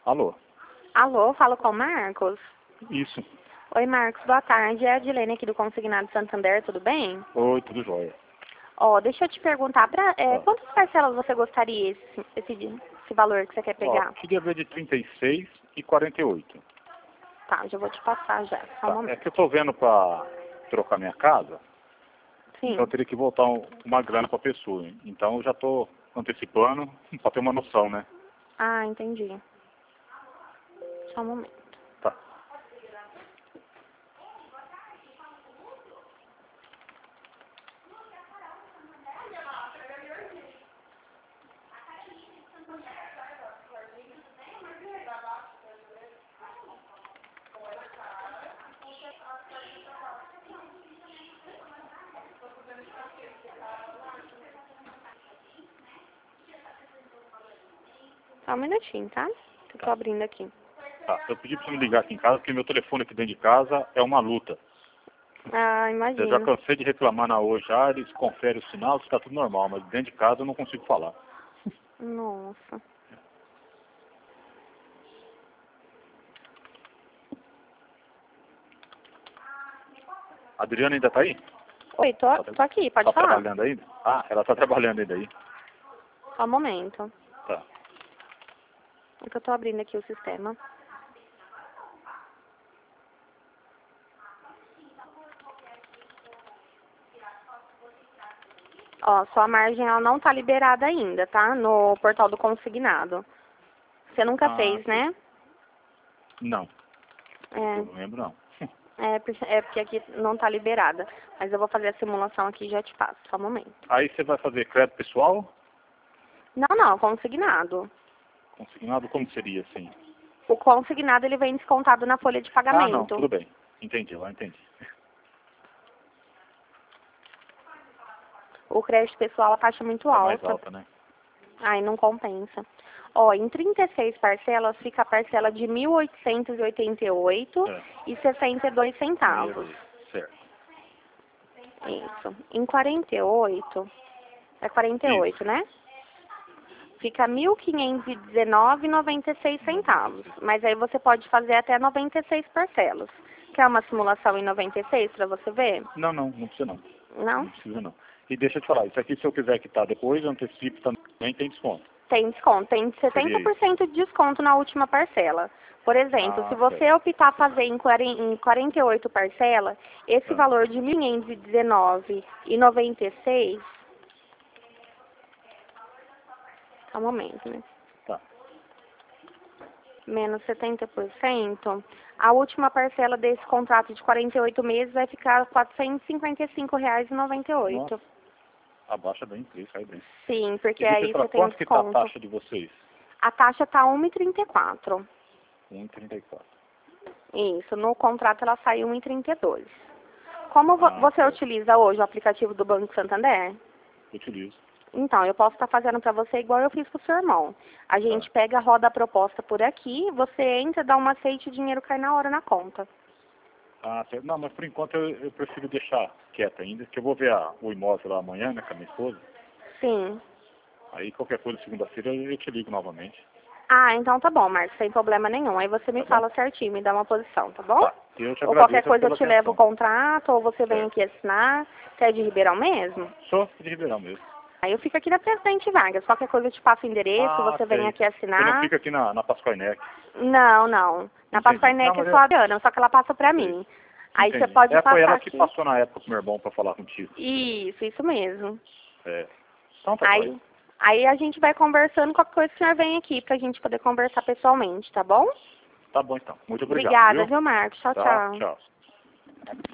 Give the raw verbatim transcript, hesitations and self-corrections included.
Alô? Alô, falo com o Marcos? Isso. Oi, Marcos, boa tarde. É a Adilene aqui do Consignado Santander, tudo bem? Oi, tudo jóia. Ó, deixa eu te perguntar, pra, é, Ah. quantas parcelas você gostaria, esse, esse, esse valor que você quer pegar? Ó, queria ver de trinta e seis e quarenta e oito. Tá, já vou te passar já, só um Tá. momento. É que eu tô vendo pra trocar minha casa, Sim. então eu teria que voltar um- uma grana pra pessoa. Então eu já tô antecipando pra ter uma noção, né? Ah, entendi. Só um momento. Tá. Só um minutinho, tá? Que eu tô abrindo aqui. Tá. Eu pedi pra você me ligar aqui em casa, porque meu telefone aqui dentro de casa é uma luta. Ah, Eu já imagino. cansei de reclamar na hoje, ah, eles conferem o sinal, está tudo normal, mas dentro de casa eu não consigo falar. Nossa. A Adriana ainda tá aí? Oi, tô, tô aqui, pode Tá falar. trabalhando ainda? Ah, ela tá trabalhando ainda aí. Só um momento. Tá. É que eu tô abrindo aqui o sistema. Ó, sua margem ela não tá liberada ainda, tá? No portal do consignado. Você nunca Ah, fez, sim. né? Não, É, eu não lembro não. é, por- é porque aqui não tá liberada. Mas eu vou fazer a simulação aqui e já te passo. Só um momento. Aí você vai fazer crédito pessoal? Não, não, consignado. Consignado, como seria assim? O consignado ele vem descontado na folha de Ah, não, pagamento. tudo bem. Entendi, lá entendi. O crédito pessoal a taxa é muito É mais alta. alta, né? Aí não compensa. Ó, em trinta e seis parcelas fica a parcela de mil oitocentos e oitenta e oito É. e sessenta e dois centavos. Meia, certo. Isso. Em quarenta e oito, é quarenta e oito, Isso. né? Fica mil quinhentos e dezenove e noventa e seis centavos. Mas aí você pode fazer até noventa e seis parcelas. Quer uma simulação em noventa e seis para você ver? Não, não, não precisa não. Não? Não precisa não. E deixa eu te falar, isso aqui se eu quiser quitar depois, antecipo também tem desconto. Tem desconto. Tem setenta por cento de desconto na última parcela. Por exemplo, Ah, se você certo. optar fazer em quarenta e oito parcelas, esse Ah. valor de mil quinhentos e dezenove e noventa e seis. Só um momento, né? Tá. Menos setenta por cento, a última parcela desse contrato de quarenta e oito meses vai ficar quatrocentos e cinquenta e cinco reais e noventa e oito. Nossa, abaixa bem o preço, aí bem. Sim, porque E deixa eu aí falar, você tem o quanto que tá a desconto. taxa de vocês? A taxa tá um e trinta e quatro. um e trinta e quatro. Isso, no contrato ela sai um e trinta e dois. Como vo- Ah, você certo. utiliza hoje o aplicativo do Banco Santander? Utilizo. Então, eu posso estar fazendo para você igual eu fiz com o seu irmão. A gente Tá. pega, roda a proposta por aqui, você entra, dá uma aceite e o dinheiro cai na hora na conta. Ah, certo. Não, mas por enquanto eu, eu prefiro deixar quieto ainda, que eu vou ver a, o imóvel lá amanhã, né, com a minha esposa. Sim. Aí qualquer coisa, segunda-feira, eu, eu te ligo novamente. Ah, então tá bom, Marcos, sem problema nenhum. Aí você me Tá bom? fala certinho, me dá uma posição, tá bom? Tá. Eu te Ou qualquer agradeço coisa eu pela te levo o atenção. contrato, ou você vem Certo. aqui assinar. Você é de Ribeirão mesmo? Sou de Ribeirão mesmo. Aí eu fico aqui na Presidente Vargas. Qualquer coisa eu te passo o endereço, Ah, você vem sei. aqui Você não assinar. fica aqui na, na Pascoinec. Não, não. Na Entendi. Pascoinec Não, é mas só a é... Adriana, só que ela passa pra Sei. mim. Aí você Entendi. pode É, foi passar ela que aqui. passou na época com meu irmão pra falar contigo. Isso, isso mesmo. É. Então tá Aí, bom. aí a gente vai conversando, qualquer coisa o senhor vem aqui pra gente poder conversar pessoalmente, tá bom? Tá bom então. Muito obrigado, Obrigada, viu? viu, Marcos? Tchau, Tá, tchau. tchau.